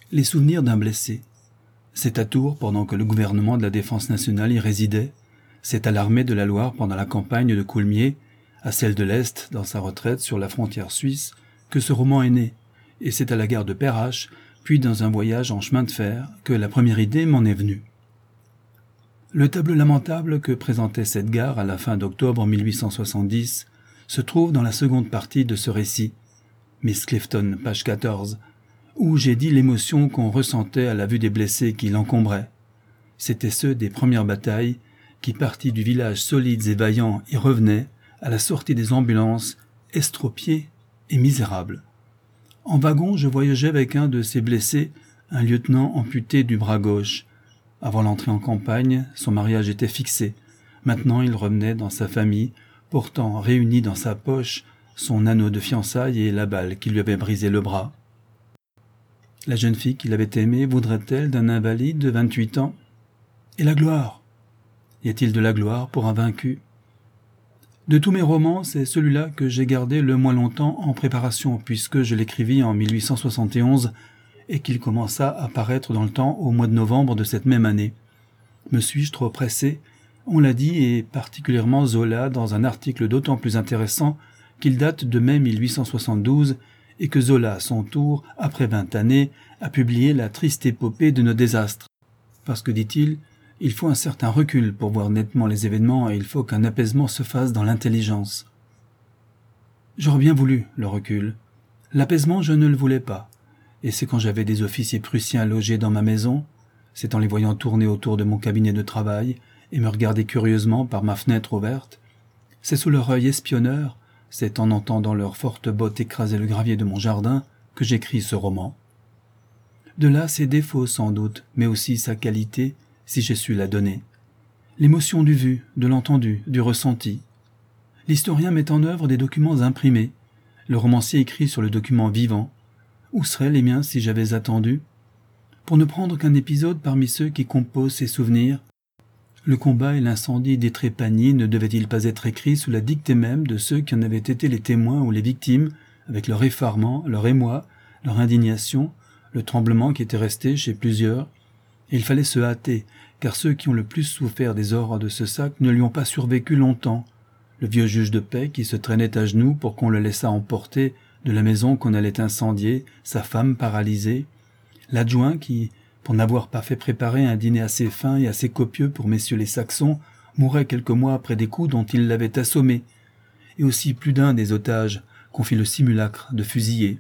Les souvenirs d'un blessé. C'est à Tours pendant que le gouvernement de la Défense nationale y résidait. C'est à l'armée de la Loire pendant la campagne de Coulmiers, à celle de l'Est dans sa retraite sur la frontière suisse, que ce roman est né. Et c'est à la gare de Perrache, puis dans un voyage en chemin de fer, que la première idée m'en est venue. Le tableau lamentable que présentait cette gare à la fin d'octobre 1870 se trouve dans la seconde partie de ce récit, Miss Clifton, page 14, où j'ai dit l'émotion qu'on ressentait à la vue des blessés qui l'encombraient. C'étaient ceux des premières batailles qui, partis du village solides et vaillants, y revenaient, à la sortie des ambulances, estropiés et misérables. En wagon, je voyageais avec un de ces blessés, un lieutenant amputé du bras gauche. Avant l'entrée en campagne, son mariage était fixé. Maintenant, il revenait dans sa famille, portant réuni dans sa poche son anneau de fiançailles et la balle qui lui avait brisé le bras. La jeune fille qu'il avait aimée voudrait-elle d'un invalide de 28 ans? Et la gloire? Y a-t-il de la gloire pour un vaincu? De tous mes romans, c'est celui-là que j'ai gardé le moins longtemps en préparation, puisque je l'écrivis en 1871 et qu'il commença à paraître dans le temps au mois de novembre de cette même année. Me suis-je trop pressé? On l'a dit, et particulièrement Zola dans un article d'autant plus intéressant qu'il date de mai 1872 et que Zola, à son tour, après 20 années, a publié la triste épopée de nos désastres. Parce que, dit-il, il faut un certain recul pour voir nettement les événements et il faut qu'un apaisement se fasse dans l'intelligence. J'aurais bien voulu le recul. L'apaisement, je ne le voulais pas. Et c'est quand j'avais des officiers prussiens logés dans ma maison, c'est en les voyant tourner autour de mon cabinet de travail et me regarder curieusement par ma fenêtre ouverte, c'est sous leur œil espionneur, c'est en entendant leurs fortes bottes écraser le gravier de mon jardin que j'écris ce roman. De là ses défauts sans doute, mais aussi sa qualité, si j'ai su la donner. L'émotion du vu, de l'entendu, du ressenti. L'historien met en œuvre des documents imprimés. Le romancier écrit sur le document vivant. Où seraient les miens si j'avais attendu? Pour ne prendre qu'un épisode parmi ceux qui composent ces souvenirs, le combat et l'incendie des Trépaniers ne devaient-ils pas être écrits sous la dictée même de ceux qui en avaient été les témoins ou les victimes, avec leur effarement, leur émoi, leur indignation, le tremblement qui était resté chez plusieurs? Et il fallait se hâter, car ceux qui ont le plus souffert des horreurs de ce sac ne lui ont pas survécu longtemps. Le vieux juge de paix qui se traînait à genoux pour qu'on le laissât emporter de la maison qu'on allait incendier, sa femme paralysée, l'adjoint qui, pour n'avoir pas fait préparer un dîner assez fin et assez copieux pour messieurs les Saxons, mourait quelques mois après des coups dont il l'avait assommé, et aussi plus d'un des otages qu'on fit le simulacre de fusiller.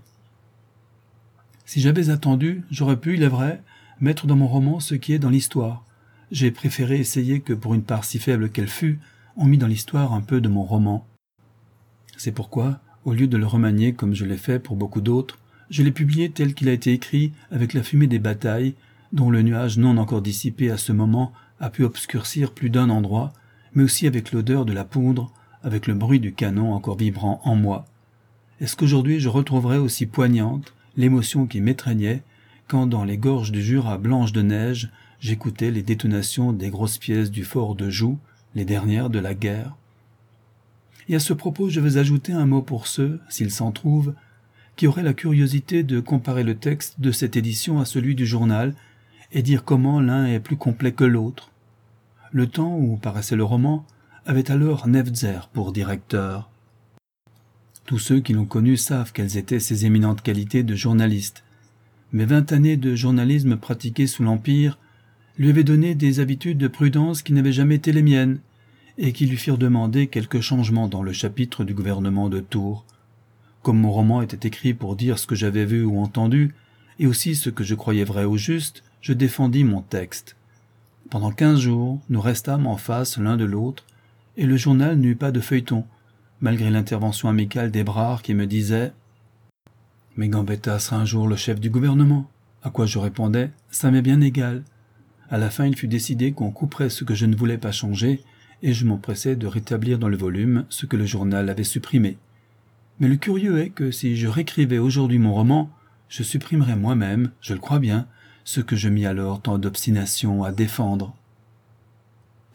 Si j'avais attendu, j'aurais pu, il est vrai, mettre dans mon roman ce qui est dans l'histoire. J'ai préféré essayer que, pour une part si faible qu'elle fût, on mit dans l'histoire un peu de mon roman. C'est pourquoi, au lieu de le remanier comme je l'ai fait pour beaucoup d'autres, je l'ai publié tel qu'il a été écrit avec la fumée des batailles, dont le nuage non encore dissipé à ce moment a pu obscurcir plus d'un endroit, mais aussi avec l'odeur de la poudre, avec le bruit du canon encore vibrant en moi. Est-ce qu'aujourd'hui je retrouverais aussi poignante l'émotion qui m'étreignait quand, dans les gorges du Jura blanches de neige, j'écoutais les détonations des grosses pièces du fort de Joux, les dernières de la guerre? Et à ce propos, je veux ajouter un mot pour ceux, s'ils s'en trouvent, qui auraient la curiosité de comparer le texte de cette édition à celui du journal et dire comment l'un est plus complet que l'autre. Le temps où paraissait le roman avait alors Neftzer pour directeur. Tous ceux qui l'ont connu savent quelles étaient ses éminentes qualités de journaliste. Mais 20 années de journalisme pratiqué sous l'Empire lui avaient donné des habitudes de prudence qui n'avaient jamais été les miennes et qui lui firent demander quelques changements dans le chapitre du gouvernement de Tours. Comme mon roman était écrit pour dire ce que j'avais vu ou entendu, et aussi ce que je croyais vrai ou juste, je défendis mon texte. Pendant 15 jours, nous restâmes en face l'un de l'autre, et le journal n'eut pas de feuilleton, malgré l'intervention amicale d'Hébrard qui me disait « Mais Gambetta sera un jour le chef du gouvernement », à quoi je répondais « Ça m'est bien égal ». À la fin, il fut décidé qu'on couperait ce que je ne voulais pas changer, et je m'empressai de rétablir dans le volume ce que le journal avait supprimé. Mais le curieux est que si je réécrivais aujourd'hui mon roman, je supprimerais moi-même, je le crois bien, ce que je mis alors tant d'obstination à défendre.